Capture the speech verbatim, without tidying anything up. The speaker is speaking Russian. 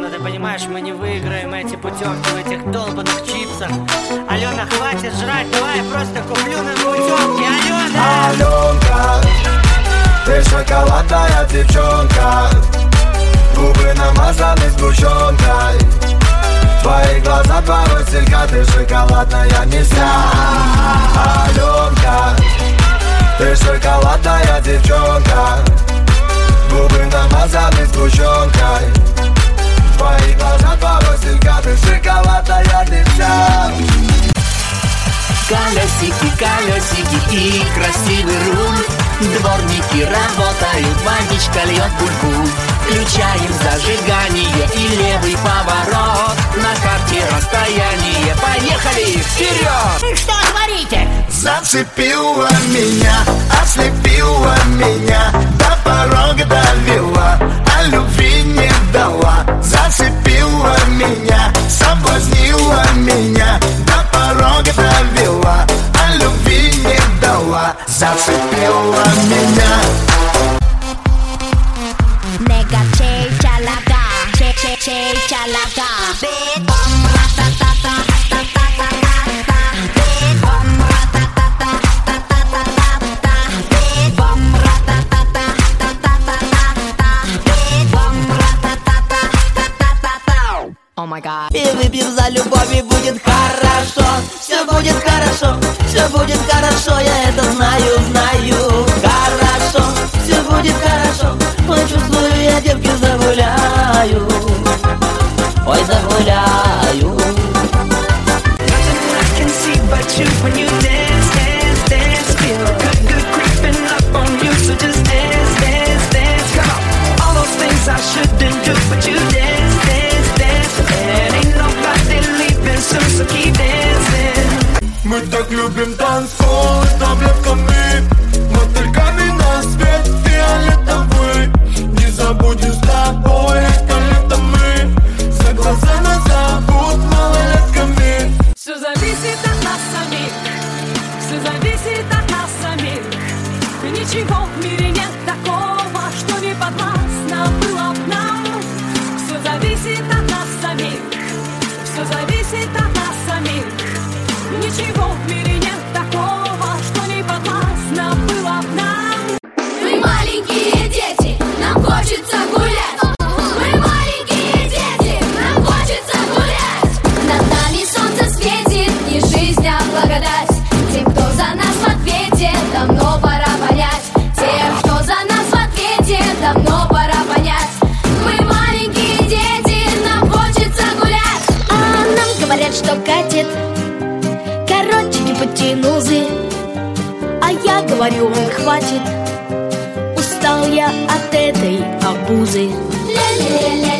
Алена, ты понимаешь, мы не выиграем эти путевки в этих долбанных чипсах. Алена, хватит жрать, давай я просто куплю нам путевки. Алена! Аленка, ты шоколадная девчонка, губы намазаны сгущенкой, твои глаза, два василька, ты шоколадная не вся. Аленка, ты шоколадная девчонка, губы намазаны сгущенкой, твои глаза, два василька, ты шоколадная не вся. Колесики, колесики и красивый руль, дворники работают, водичка льет буль-буль. Включаем зажигание и левый поворот, на карте расстояние, поехали вперед! Что творите? Зацепила меня, ослепила меня, до порога довела, а любви не дала. Зацепила меня, соблазнила меня, до порога довела, а любви не дала. Зацепила меня. 내가 제일 잘 나가 제일 제일 제일 잘 나가 빅봄 라따따따 따따따따따 빅봄 라따따따 따따따따따 빅봄 라따따따 따따따따따 빅봄 라따따따 따따따따 Oh my god. И выпьем за любовь, и будет хорошо. Все будет хорошо, все будет хорошо. Я это знаю, знаю. Хорошо, все будет хорошо. Ой, чувствую, я девки загуляю. Ой, загуляю. Мы так любим танцпол с таблетками, мотыльками на свет фиолетовый. Не забудем с тобой это лето мы, за глаза нас зовут малолетками. Все зависит от нас самих, все зависит от нас самих. Ничего в мире нет такого, что не подвластно было б нам. Все зависит от нас самих, все зависит от нас самих. Ничего в мире нет такого, что не подвластно было б нам. Мы маленькие дети, нам хочется гулять. Мы маленькие дети, нам хочется гулять. Над нами солнце светит, и жизнь, а благодать. Тем, кто за нас в ответе, давно пора понять. Тем, кто за нас в ответе, давно пора понять. Мы маленькие дети, нам хочется гулять. А нам говорят, что катит, короче, не потянузы. А я говорю, он хватит. Устал я от этой обузы. Ля-ля-ля-ля.